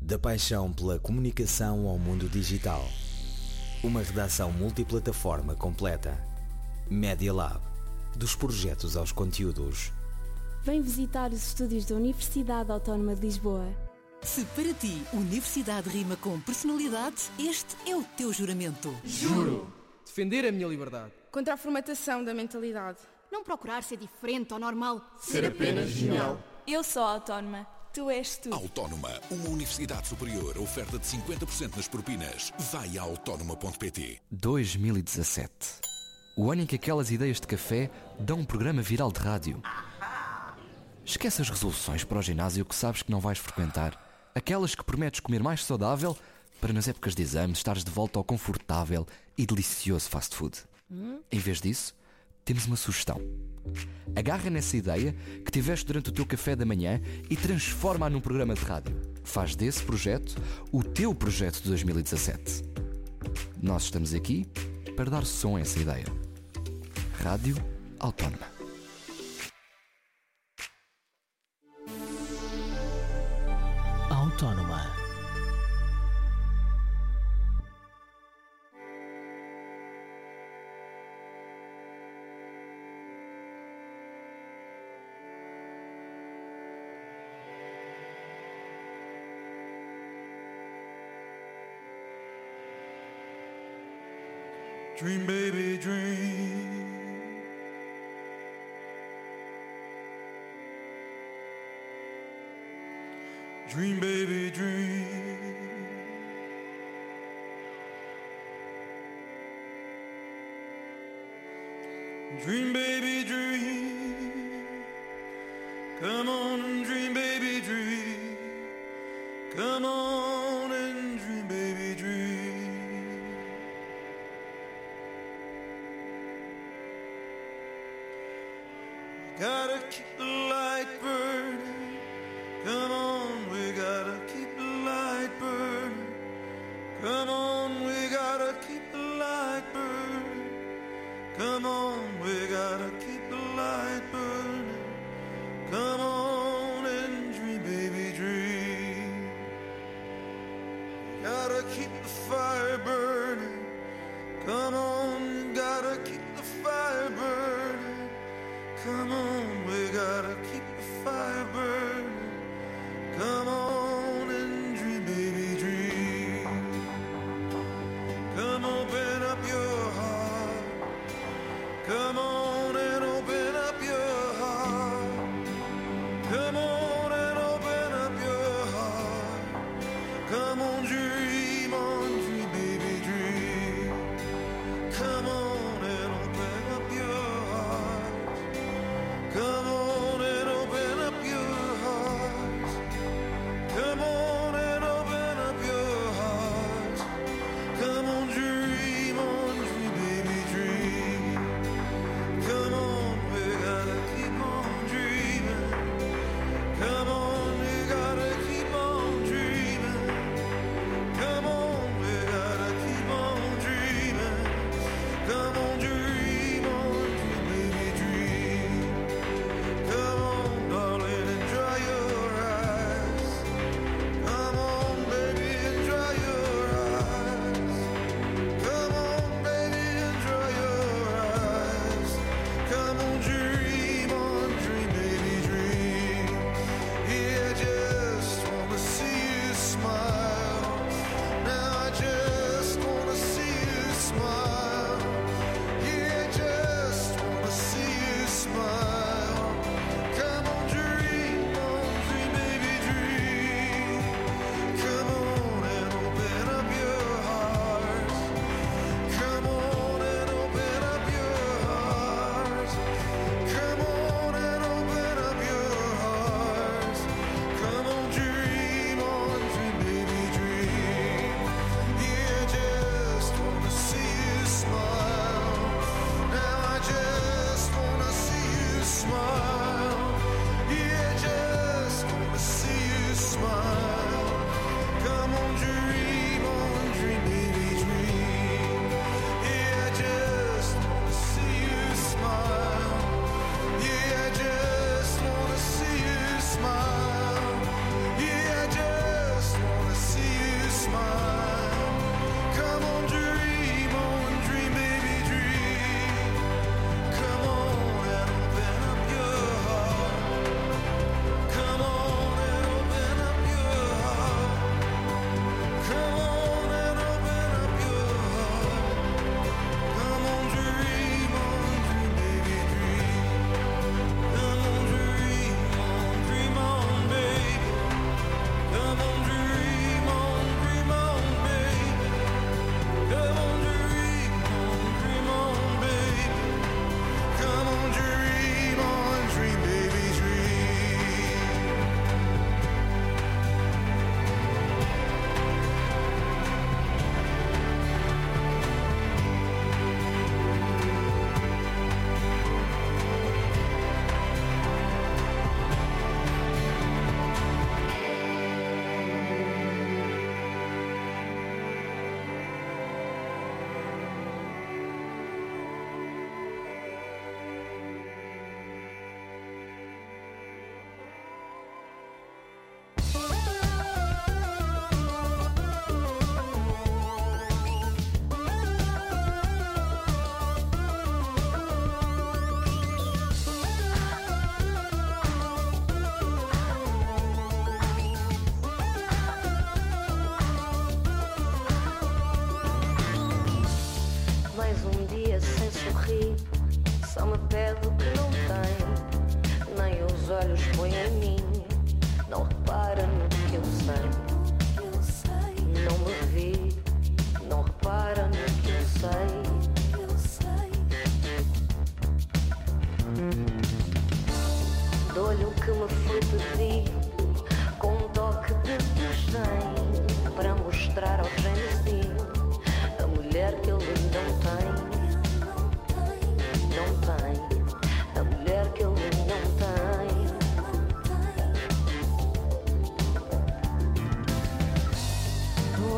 Da paixão pela comunicação ao mundo digital. Uma redação multiplataforma completa. Media Lab. Dos projetos aos conteúdos. Vem visitar os estúdios da Universidade Autónoma de Lisboa. Se para ti universidade rima com personalidade, este é o teu juramento. Juro defender a minha liberdade. Contra a formatação da mentalidade. Não procurar ser diferente ou normal. Ser apenas genial. Eu sou autónoma. Tu és tu. Autónoma, uma universidade superior, oferta de 50% nas propinas. Vai a autónoma.pt. 2017. O ano em que aquelas ideias de café dão um programa viral de rádio. Esquece as resoluções para o ginásio que sabes que não vais frequentar. Aquelas que prometes comer mais saudável para nas épocas de exames estares de volta ao confortável e delicioso fast food. Em vez disso, temos uma sugestão. Agarra nessa ideia que tiveste durante o teu café da manhã e transforma-a num programa de rádio. Faz desse projeto o teu projeto de 2017. Nós estamos aqui para dar som a essa ideia. Rádio Autónoma. Autónoma. Dream, baby, dream. Dream, baby, dream. Dream, baby, dream. Come on and dream, baby, dream. Come on and dream, baby, dream. Gotta keep the light burning. Come on, we gotta keep the light burning. Come on, we gotta keep the light burning. Come on, we gotta keep the light burning. Come on and dream, baby, dream. Gotta keep the fire burning. Come on, gotta keep the fire burning. Come on, we gotta keep the fire burning. Come on and dream, baby, dream. Come open up your heart. Come on and open up your heart. Come on and open up your heart. Come on, dream, baby, dream. Come on and open up your heart. Come on and open up your heart.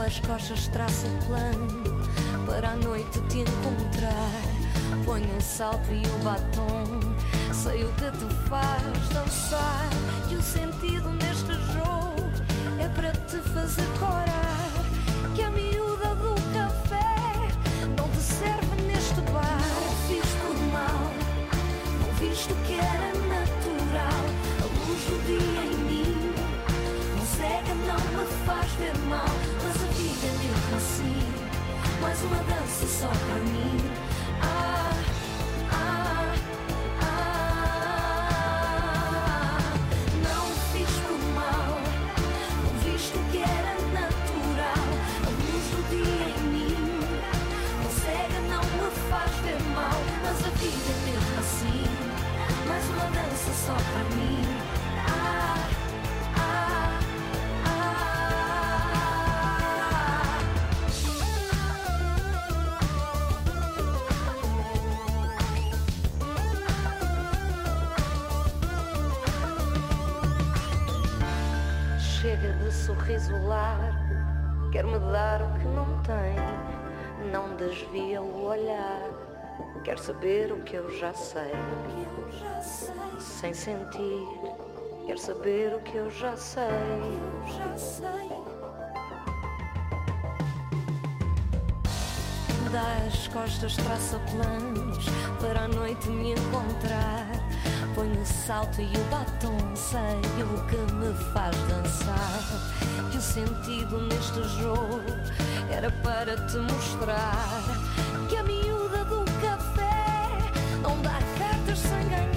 das costas traço o plano para a noite te encontrar. Ponho um salto e o batom, sei o que te faz dançar. E o sentido neste jogo é para te fazer corar. Que a miúda do café não te serve neste bar. Não fiz por mal, não viste o que era natural. A luz do dia em mim não cega, não me faz ver mal. Mas a vida é mesmo assim, mais uma dança só para mim. Não fiz por mal, não viste o que era natural. A luz do dia em mim não cega, não me faz ver mal. Mas a vida é mesmo assim, mais uma dança só para mim. Chega de sorriso largo, quer-me dar o que não tem. Não desvia o olhar, quer saber o que eu já sei. Sem sentir, quer saber o que eu já sei. Das costas traça planos para a noite me encontrar. Ponho o salto e o batom, sei o que me faz dançar. E o sentido neste jogo era para te mostrar que a miúda do café não dá cartas sem ganhar.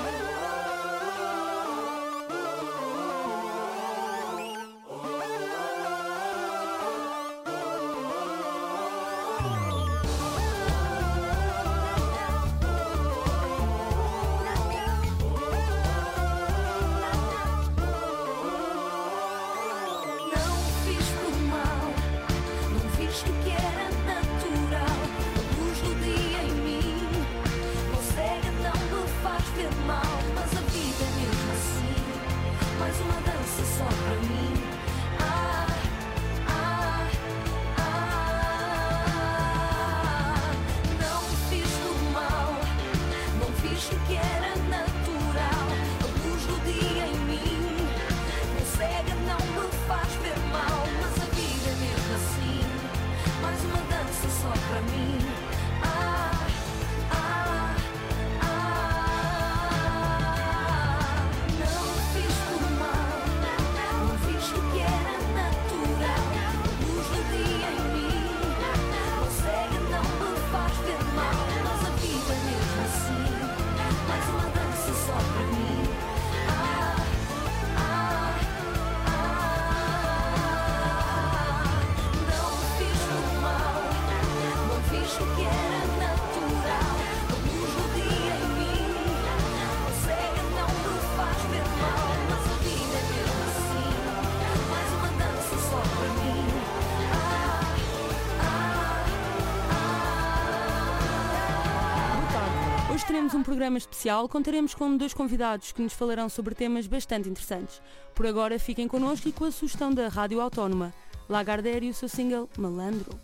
Teremos um programa especial, contaremos com 2 convidados que nos falarão sobre temas bastante interessantes. Por agora fiquem connosco e com a sugestão da Rádio Autónoma, Lagardère e o seu single Malandro.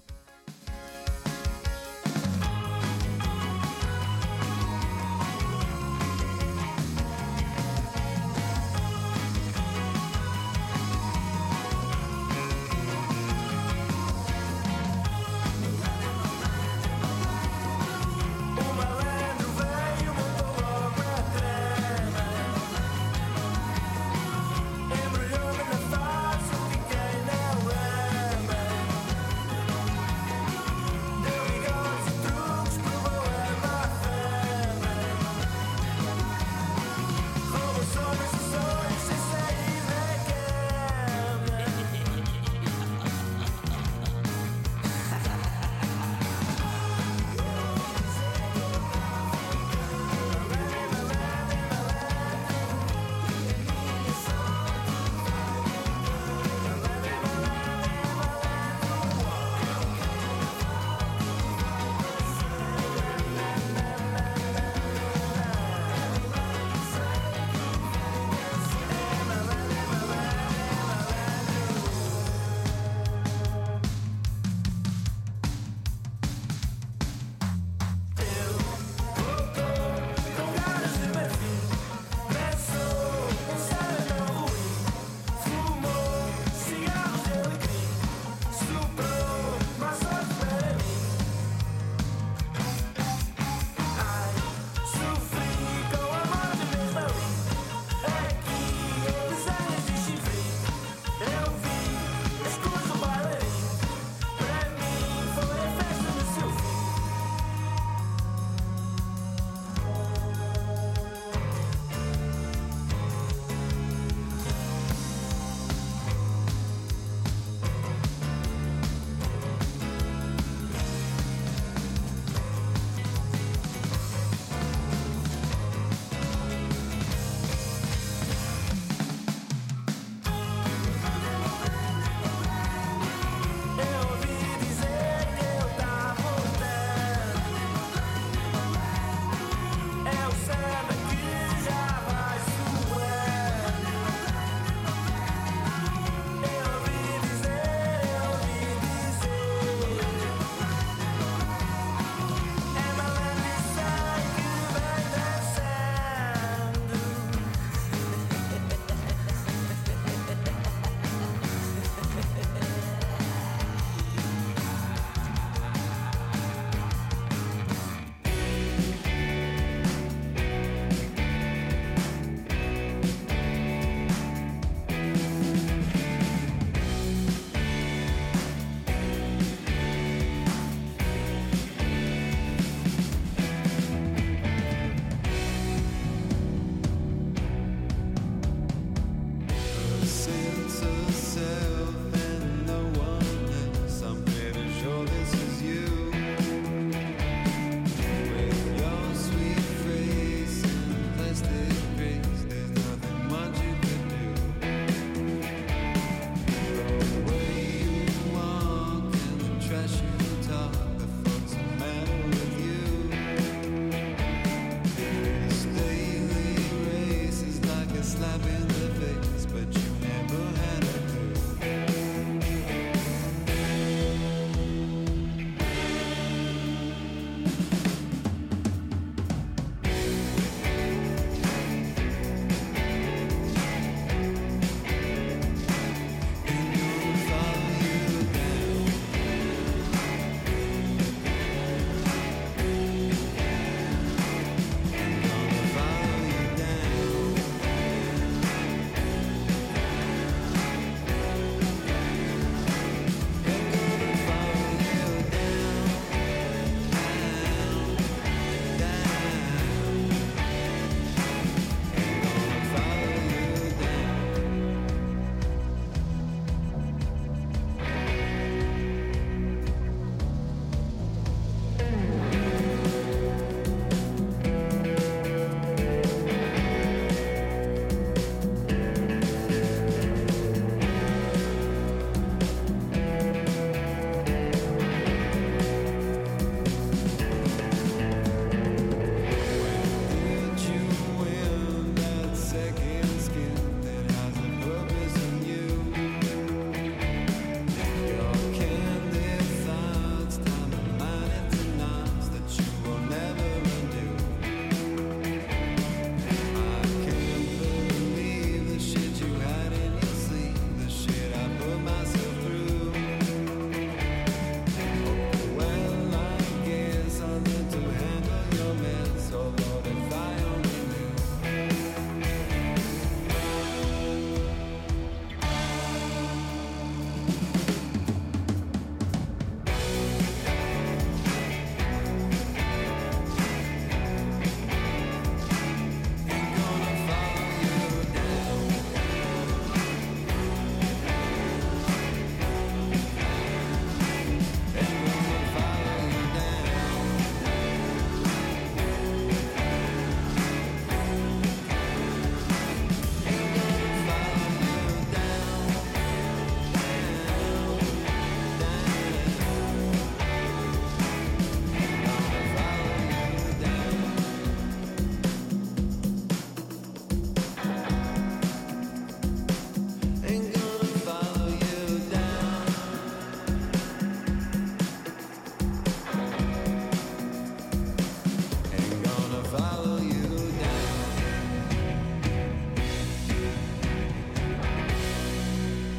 Embrulhou-me na face, fiquei na lama.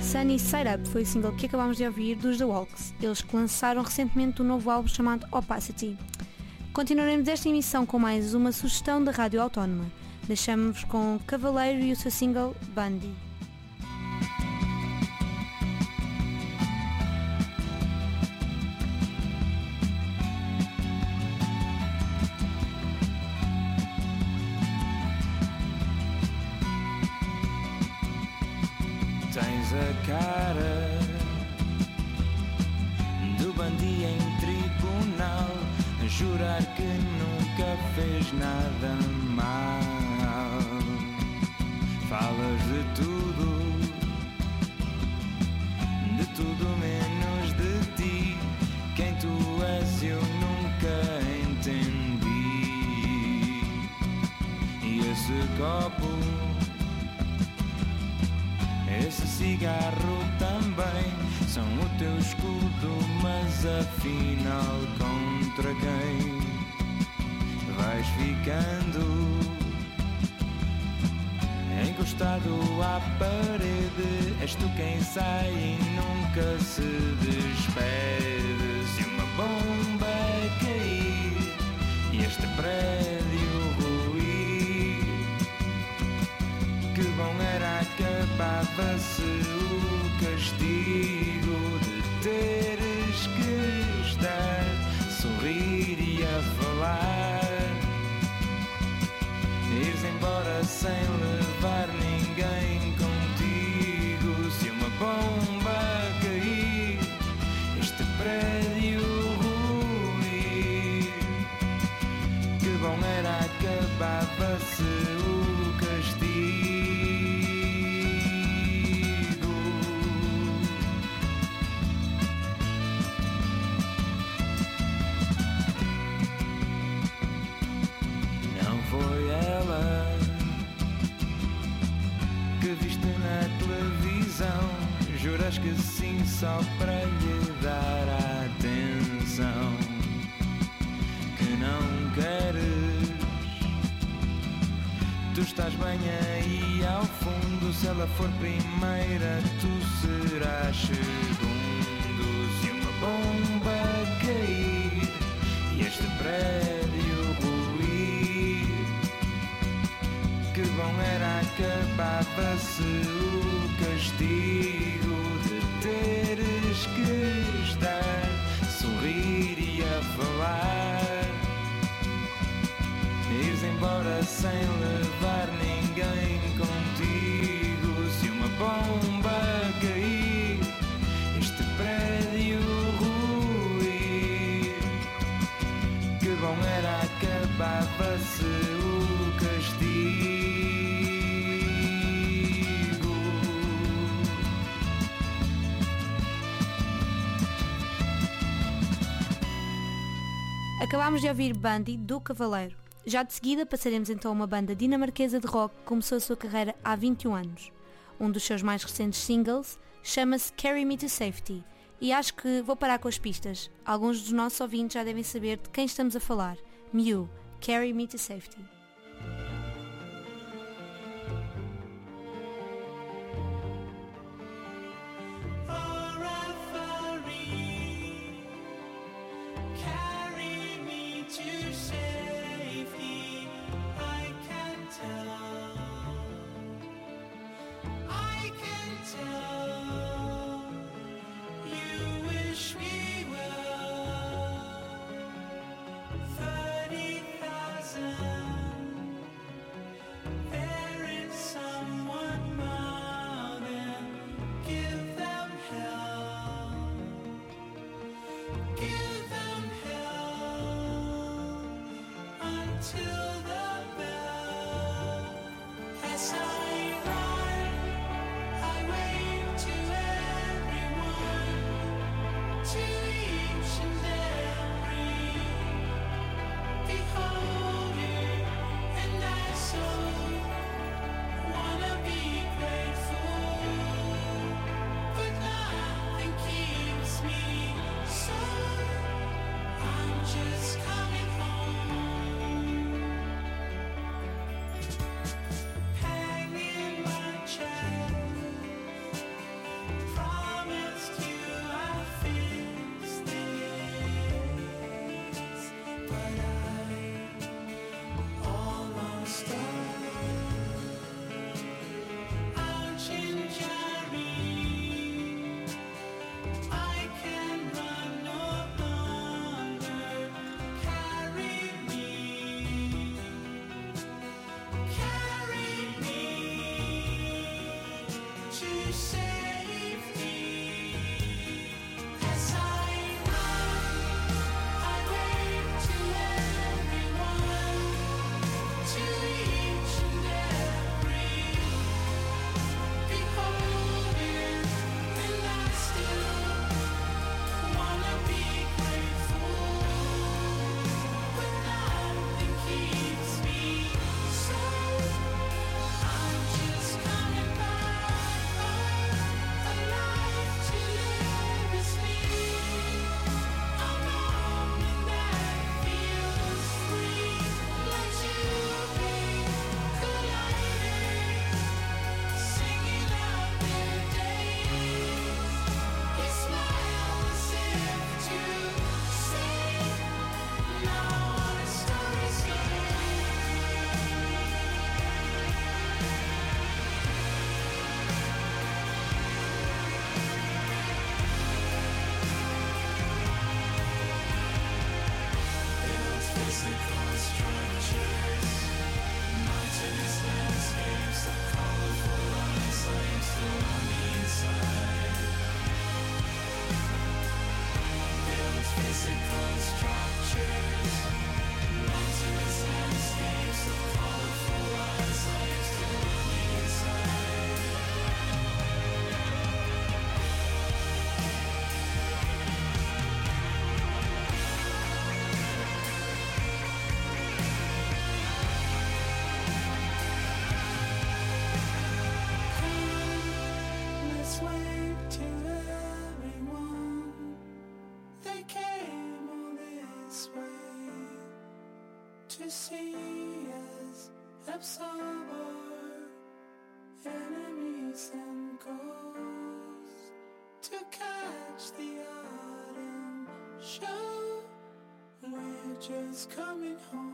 Sunny Side Up foi o single que acabámos de ouvir dos The Walks, eles que lançaram recentemente um novo álbum chamado Opacity. Continuaremos esta emissão com mais uma sugestão da Rádio Autónoma. Deixamos-vos com Cavaleiro e o seu single Bundy. Tens a cara do Bundy em tribunal, a jurar que nunca fez nada mal. Falas de tudo menos de ti. Quem tu és eu nunca entendi. E esse copo, esse cigarro também são o teu escudo, mas afinal contra quem vais ficando? Encostado à parede, és tu quem sai e nunca se despede. Se uma bomba cair e este prédio ruir, que bom era, acabava-se o castigo de teres que estar, sorrir e a falar, ires embora sem levar ninguém contigo. Se uma bomba cair, este prédio ruir, que bom era, acabava-se o castigo. Não foi ela que viste na televisão, juras que sim só para lhe dar a atenção que não queres. Tu estás bem aí ao fundo, se ela for primeira tu serás segundo. Se uma bomba cair e este prédio ruir, que bom era, acabava-se o castigo de teres que estar, sorrir e a falar, ires embora sem levar ninguém contigo. Se uma bomba cair, este prédio ruir, que bom era, acabava-se o castigo. Acabámos de ouvir Bundy, do Cavaleiro. Já de seguida passaremos então a uma banda dinamarquesa de rock que começou a sua carreira há 21 anos. Um dos seus mais recentes singles chama-se Carry Me to Safety. E acho que vou parar com as pistas. Alguns dos nossos ouvintes já devem saber de quem estamos a falar. Mew, Carry Me to Safety. $30,000 see as absorb our enemies and ghosts to catch the autumn show. We're just coming home.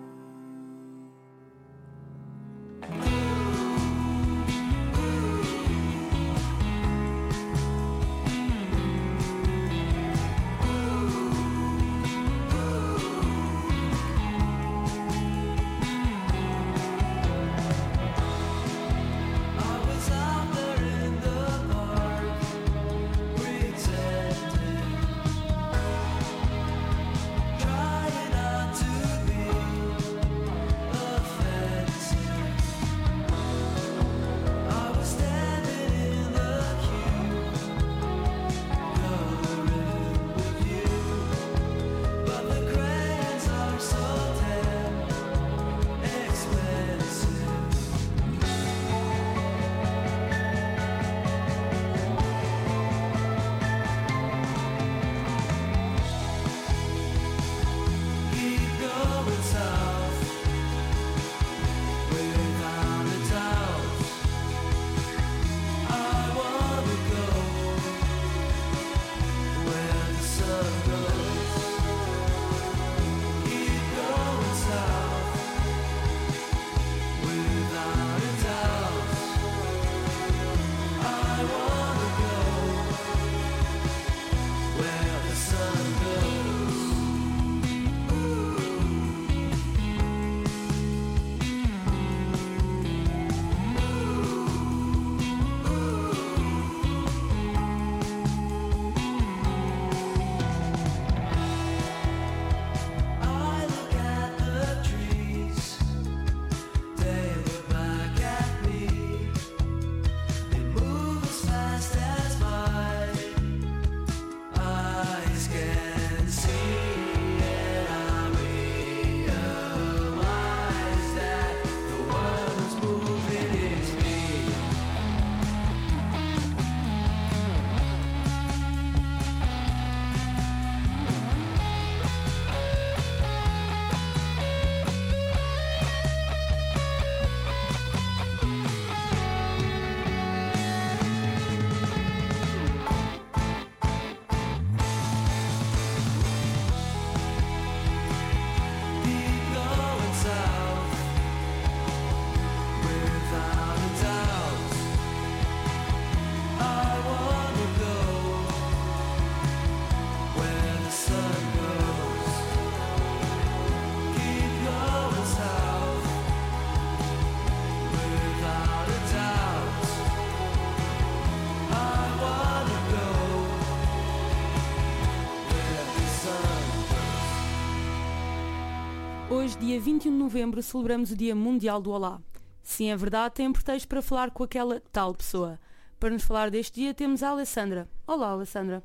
Hoje, dia 21 de novembro, celebramos o Dia Mundial do Olá. Sim, é verdade, tem pretexto para falar com aquela tal pessoa. Para nos falar deste dia temos a Alessandra. Olá, Alessandra.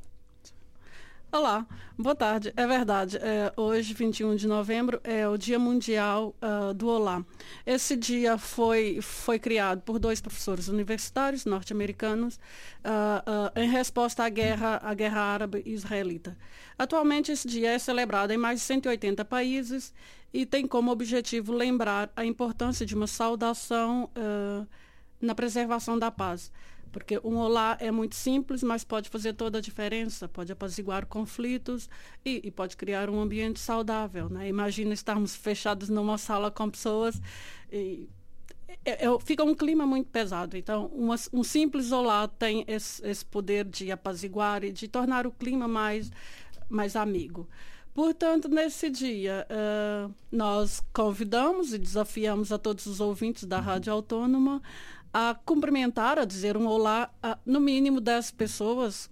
Olá, boa tarde. É verdade, hoje, 21 de novembro, é o Dia Mundial do Olá. Esse dia foi criado por 2 professores universitários norte-americanos em resposta à guerra árabe-israelita. Atualmente, esse dia é celebrado em mais de 180 países e tem como objetivo lembrar a importância de uma saudação na preservação da paz. Porque um olá é muito simples, mas pode fazer toda a diferença, pode apaziguar conflitos e pode criar um ambiente saudável, né? Imagina estarmos fechados numa sala com pessoas e fica um clima muito pesado. Então, um simples olá tem esse poder de apaziguar e de tornar o clima mais amigo. Portanto, nesse dia, nós convidamos e desafiamos a todos os ouvintes da Rádio Autônoma a cumprimentar, a dizer um olá a, no mínimo 10 pessoas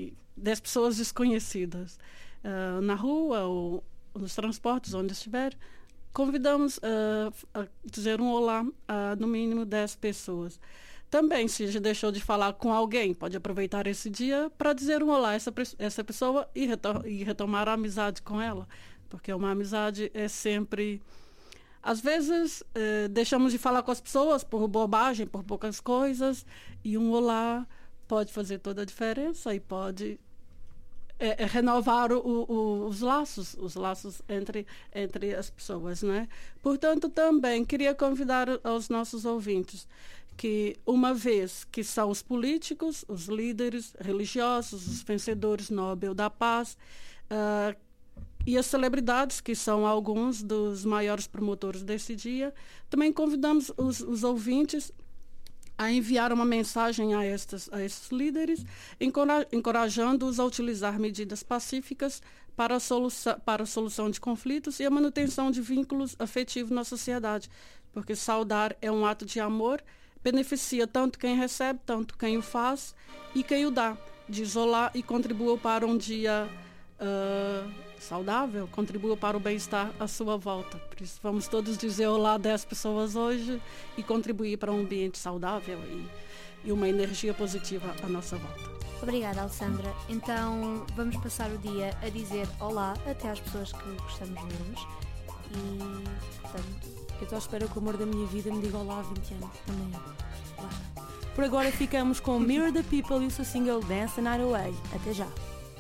desconhecidas na rua ou nos transportes, onde estiver. Convidamos a dizer um olá a no mínimo 10 pessoas. Também, se já deixou de falar com alguém, pode aproveitar esse dia para dizer um olá a essa pessoa e retomar a amizade com ela, porque uma amizade é sempre... Às vezes, deixamos de falar com as pessoas por bobagem, por poucas coisas, e um olá pode fazer toda a diferença e pode renovar os laços entre as pessoas, né? Portanto, também queria convidar aos nossos ouvintes que, uma vez que são os políticos, os líderes religiosos, os vencedores Nobel da Paz, e as celebridades, que são alguns dos maiores promotores desse dia, também convidamos os ouvintes a enviar uma mensagem a estes líderes, encorajando-os a utilizar medidas pacíficas para a solução de conflitos e a manutenção de vínculos afetivos na sociedade, porque saudar é um ato de amor, beneficia tanto quem recebe, tanto quem o faz e quem o dá, diz olá e contribua para um dia saudável, contribua para o bem-estar à sua volta. Por isso, vamos todos dizer olá a 10 pessoas hoje e contribuir para um ambiente saudável e uma energia positiva à nossa volta. Obrigada, Alessandra. Então, vamos passar o dia a dizer olá até às pessoas que gostamos de vermos. E, portanto, eu estou à espera que o amor da minha vida me diga olá há 20 anos. Também. Lá está. Por agora ficamos com Mirror the People e o seu single Dance the Night Away. Até já.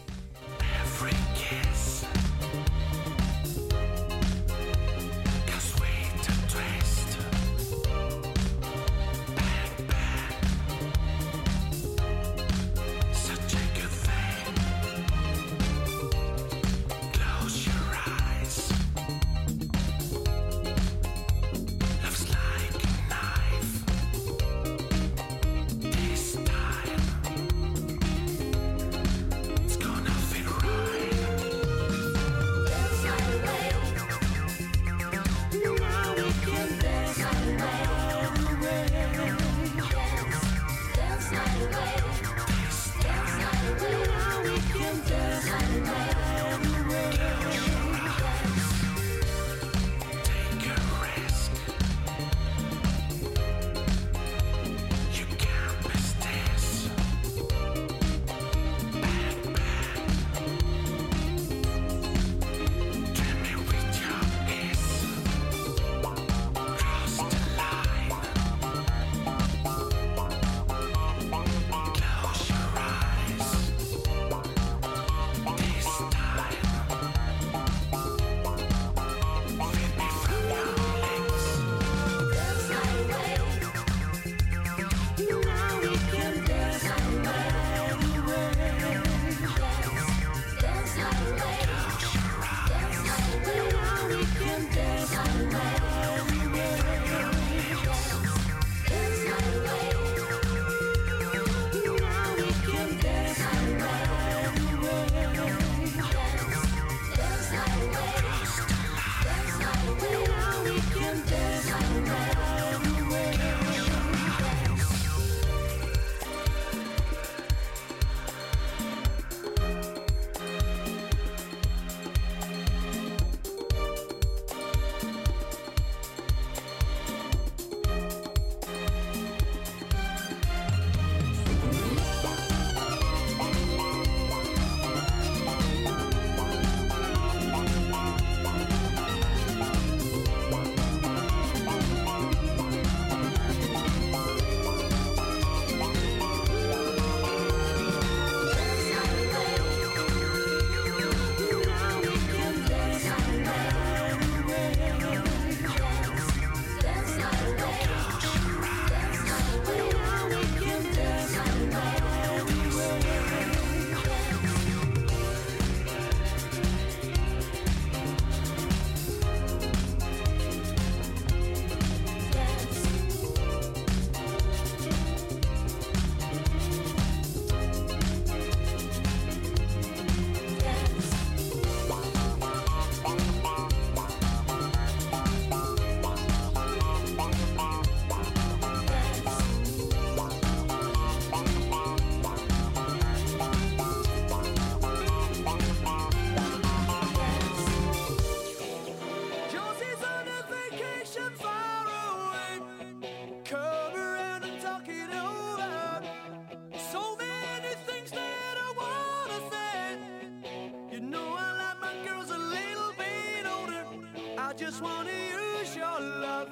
just wanna use your love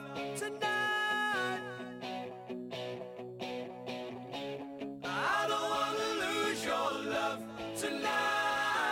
tonight. I don't wanna lose your love tonight.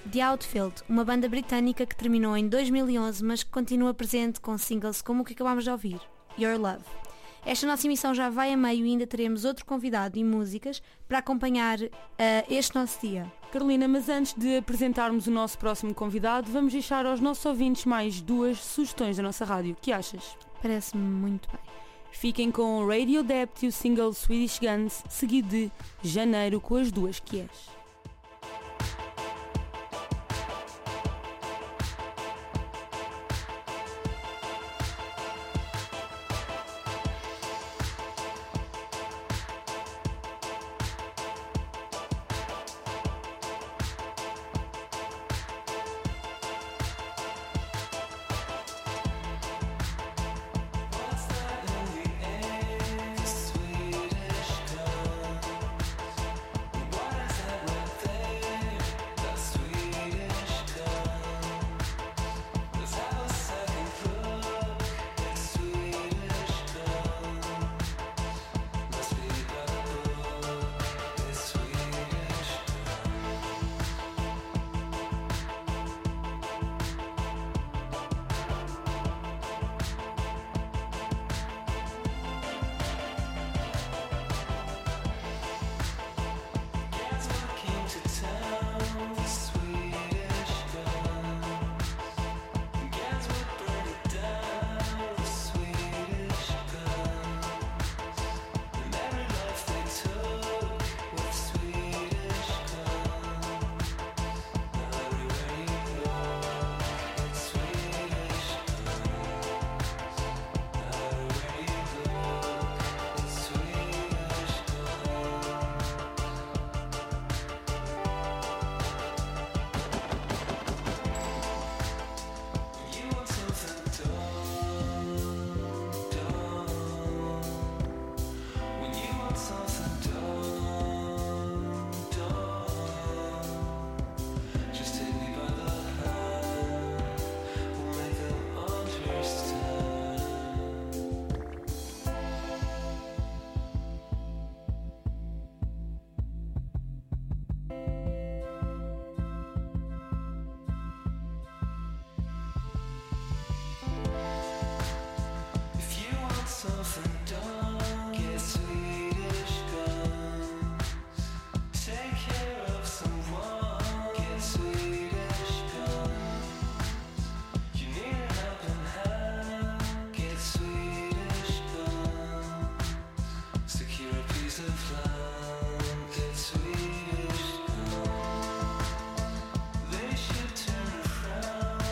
The Outfield, uma banda britânica que terminou em 2011, mas que continua presente com singles como o que acabámos de ouvir, Your Love. Esta nossa emissão já vai a meio e ainda teremos outro convidado e músicas para acompanhar este nosso dia. Carolina, mas antes de apresentarmos o nosso próximo convidado, vamos deixar aos nossos ouvintes mais 2 sugestões da nossa rádio. O que achas? Parece-me muito bem. Fiquem com Radiodept e o single Swedish Guns, seguido de Janeiro com as duas que és.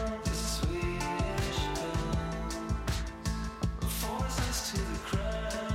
To the crowd.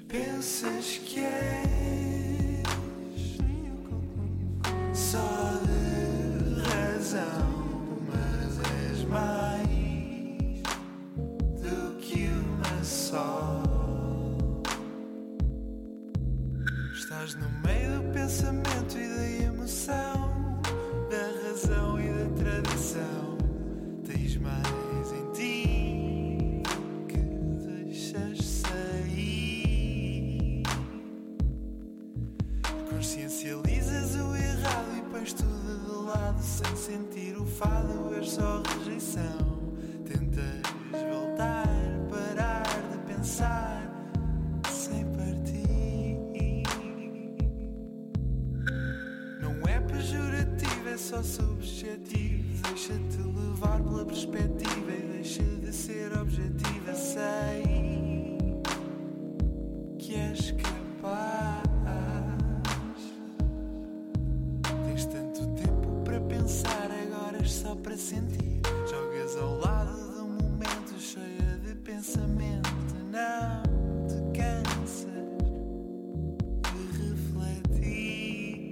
Pensas que és só de razão, mas és mais do que uma só. Estás no meio do pensamento e da emoção, da razão e da tradição. Tens mais em ti que deixas sair. Consciencializas o errado e pões tudo de lado sem sentir o fado, és só rejeição. Tentas voltar, parar de pensar sem partir. Não é pejorativo, é só subjetivo. Deixa-te levar pela perspectiva e deixa de ser objetiva. Sei que és capaz. Tens tanto tempo para pensar, agora és só para sentir. Jogas ao lado de um momento cheia de pensamento. Não te cansas de refletir.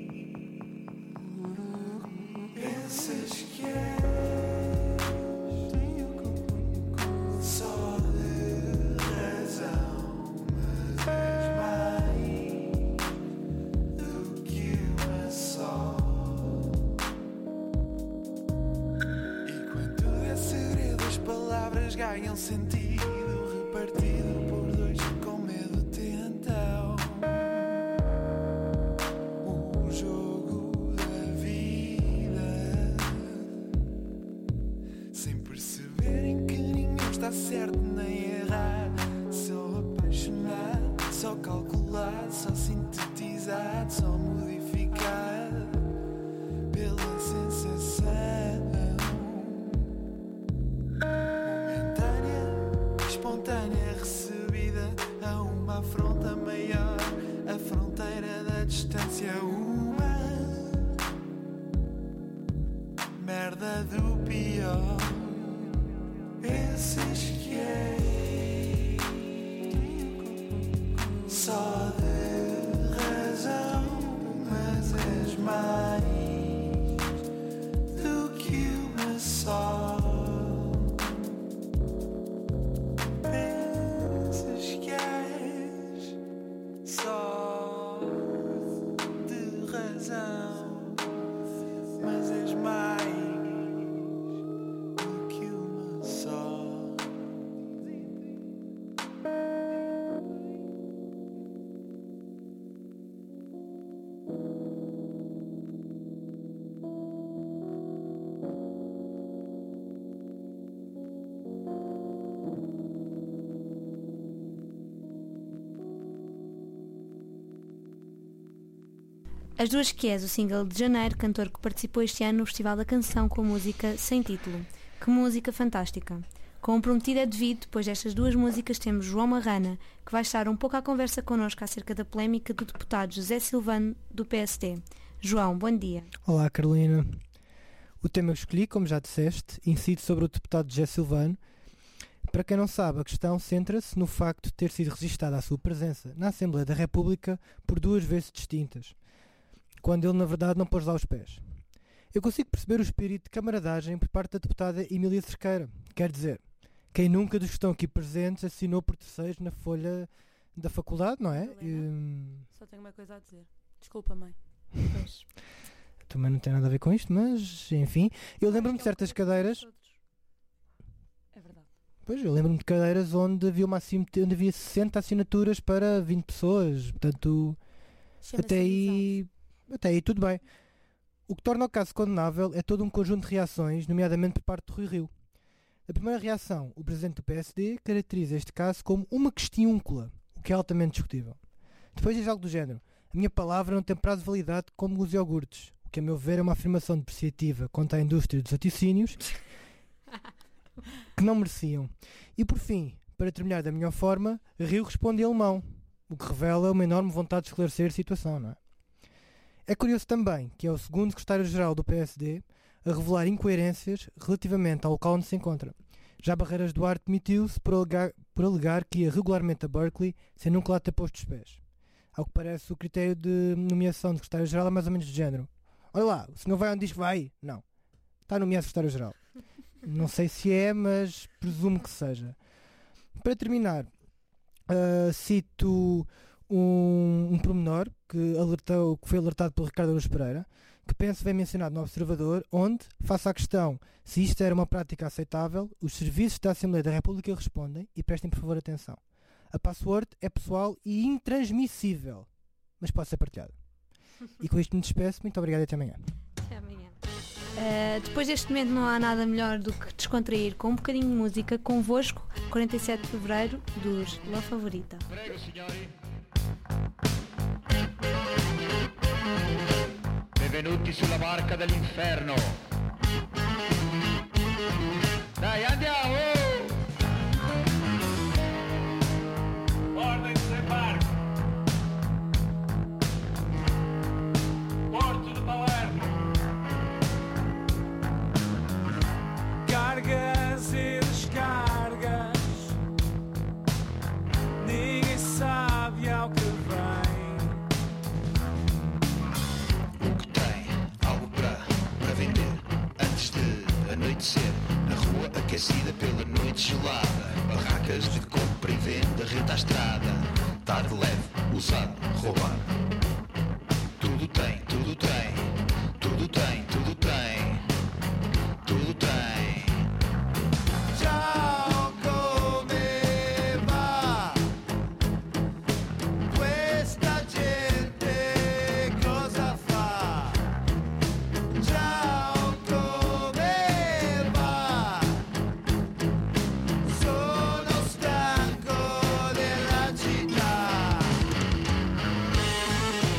Pensas que és só de razão, mas és mais do que uma só. E quando tudo é segredo, as palavras ganham sentido, repartido por dois que com medo tentam o jogo da vida, sem perceberem que nenhum está certo nem errado. Só apaixonado, só calculado, só sintetizado, só modificado pela sensação momentânea, espontânea, recebida a uma afronta maior, a fronteira da distância, uma merda do pior. Pensas que és só de razão, mas és mais do que uma só. Pensas que és só de razão, mas és mais do que uma só. As Duas Que És, o single de Janeiro, cantor que participou este ano no Festival da Canção com a música Sem Título. Que música fantástica! Com o prometido é devido, depois destas duas músicas temos João Marrana, que vai estar um pouco à conversa connosco acerca da polémica do deputado José Silvano, do PSD. João, bom dia. Olá, Carolina. O tema que escolhi, como já disseste, incide sobre o deputado José Silvano. Para quem não sabe, a questão centra-se no facto de ter sido registada a sua presença na Assembleia da República por duas vezes distintas, quando ele, na verdade, não pôs lá os pés. Eu consigo perceber o espírito de camaradagem por parte da deputada Emília Cerqueira. Quer dizer, quem nunca dos que estão aqui presentes assinou por terceiros na folha da faculdade, não é? Só tenho uma coisa a dizer. Desculpa, mãe. Pois. Também não tem nada a ver com isto, mas, enfim. Eu lembro-me de certas cadeiras... É verdade. Pois, eu lembro-me de cadeiras onde havia 60 assinaturas para 20 pessoas. Portanto, até aí tudo bem. O que torna o caso condenável é todo um conjunto de reações, nomeadamente por parte do Rui Rio. A primeira reação, o presidente do PSD, caracteriza este caso como uma questiúncula, o que é altamente discutível. Depois diz algo do género: a minha palavra não tem prazo de validade como os iogurtes, o que a meu ver é uma afirmação depreciativa contra a indústria dos laticínios que não mereciam. E por fim, para terminar da melhor forma, Rio responde em alemão, o que revela uma enorme vontade de esclarecer a situação, não é? É curioso também que é o segundo secretário-geral do PSD a revelar incoerências relativamente ao local onde se encontra. Já Barreiras Duarte demitiu-se por por alegar que ia regularmente a Berkeley sem nunca lá ter posto os pés. Ao que parece, o critério de nomeação de secretário-geral é mais ou menos de género. Olha lá, o senhor vai onde diz que vai? Não. Está nomeado secretário-geral. Não sei se é, mas presumo que seja. Para terminar, cito um pormenor que foi alertado pelo Ricardo Araújo Pereira, que penso bem mencionado no Observador, onde, face à questão se isto era uma prática aceitável, os serviços da Assembleia da República respondem, e prestem por favor atenção. A password é pessoal e intransmissível, mas pode ser partilhada. E com isto me despeço. Muito obrigado e até amanhã. Até amanhã. Depois deste momento não há nada melhor do que descontrair com um bocadinho de música convosco, 47 de Fevereiro, dos La Favorita. Prego, signori. Benvenuti sulla barca dell'inferno. Dai, andiamo! Guarda desembarco. Porto de Palermo. Cargas e descargas, ninguém sabe ao que vem. O que tem, algo para vender, antes de anoitecer, na rua aquecida pela noite gelada, barracas de compra e venda, rede à estrada, tarde leve, usado, roubado. Tudo tem, tudo tem, tudo tem, tudo tem, tudo tem. Ciao, come va? Questa gente cosa fa? Ciao, come va? Sono stanco della città.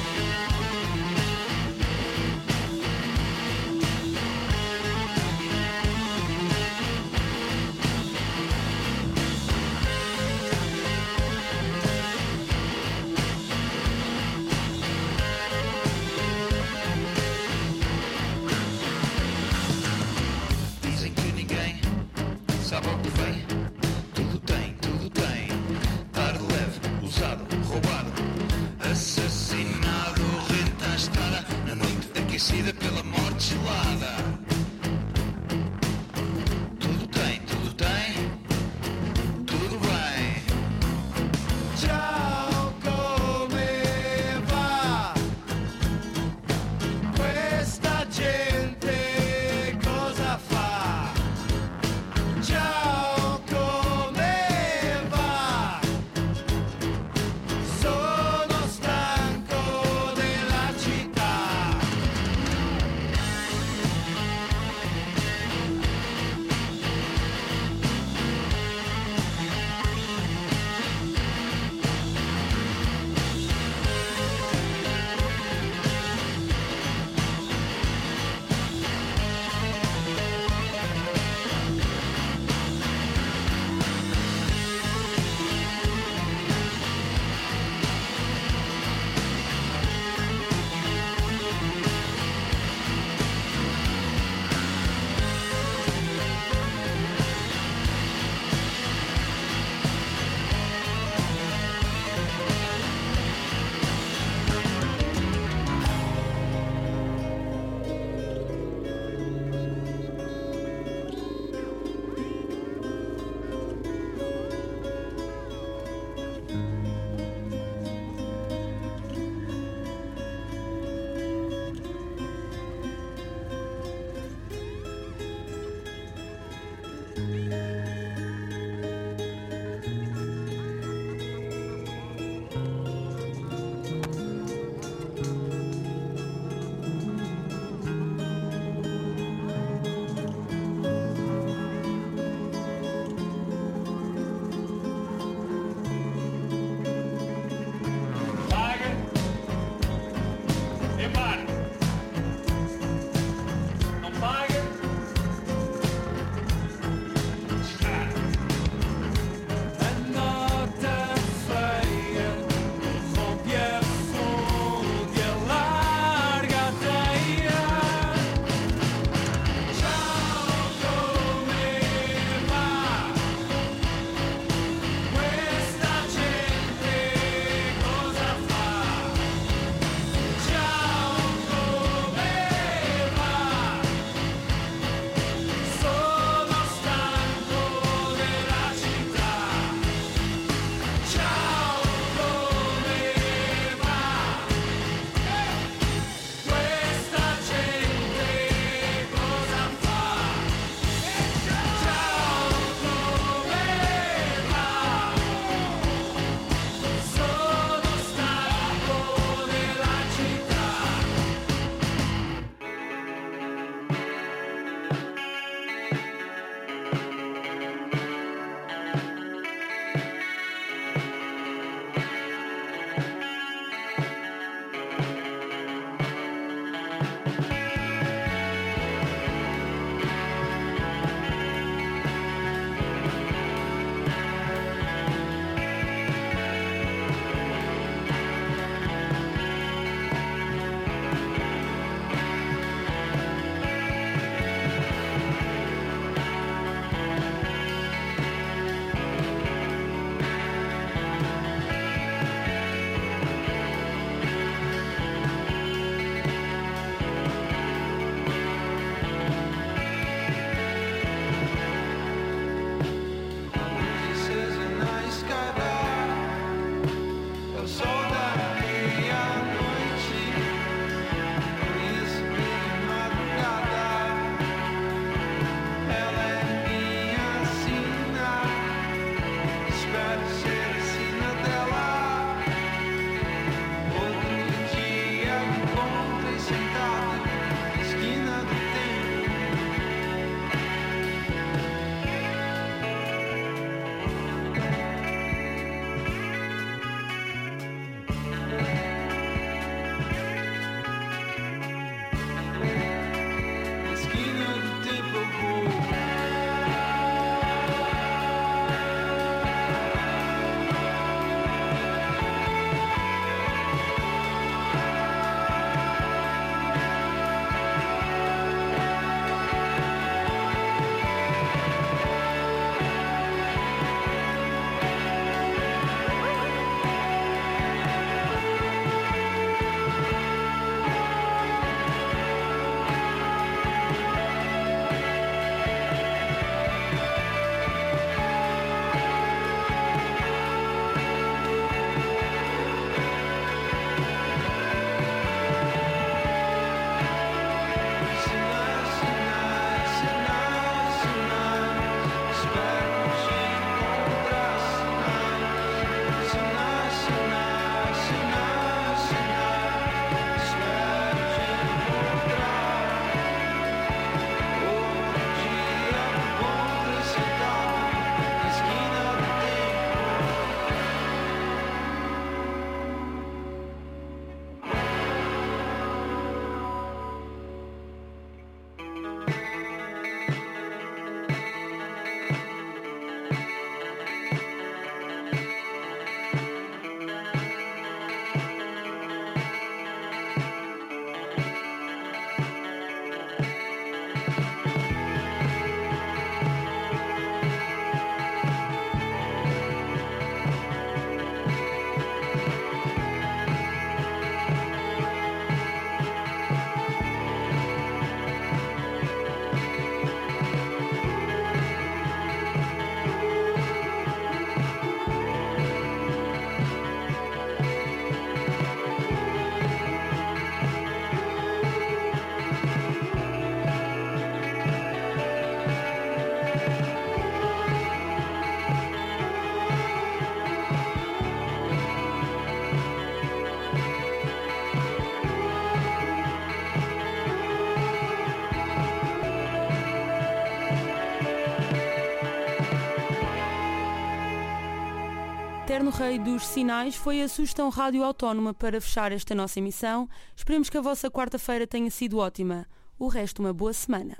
Eterno Rei dos Sinais foi a sugestão rádio autónoma para fechar esta nossa emissão. Esperemos que a vossa quarta-feira tenha sido ótima. O resto, uma boa semana.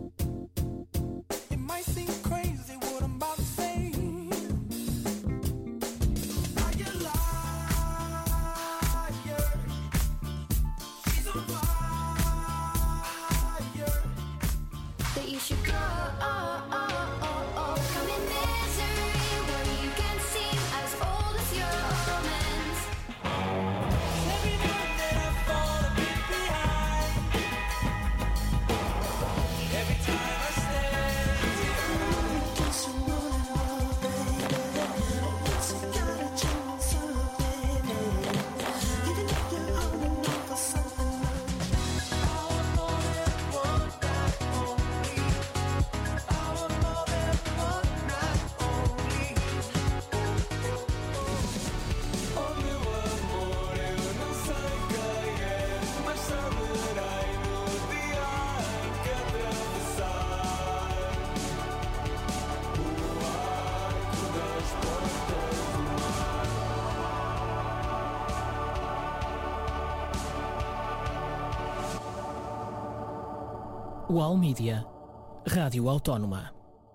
UAL Mídia, Rádio Autónoma.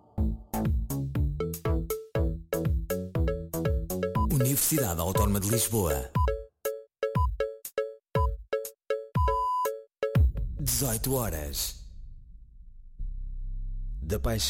Universidade Autónoma de Lisboa. 18 horas. Da paixão